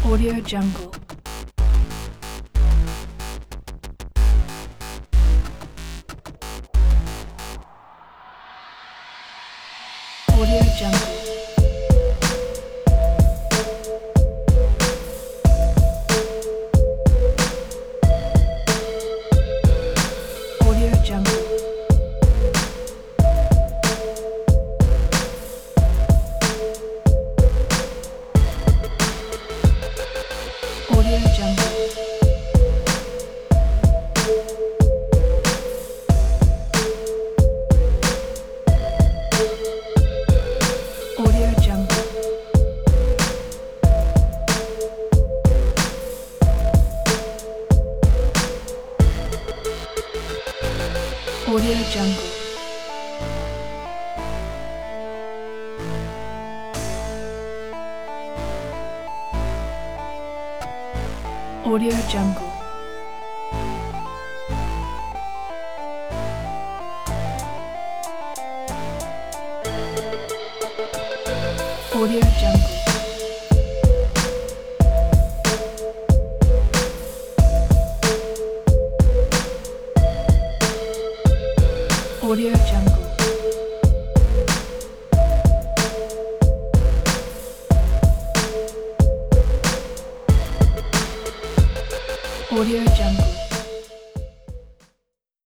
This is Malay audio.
Audio Jungle. Audio Jungle. Audio Jungle. Audio Jungle. Audio Jungle. Audio Jungle. Audio Jungle. Audio Jungle. Audio Jungle. Audio Jungle.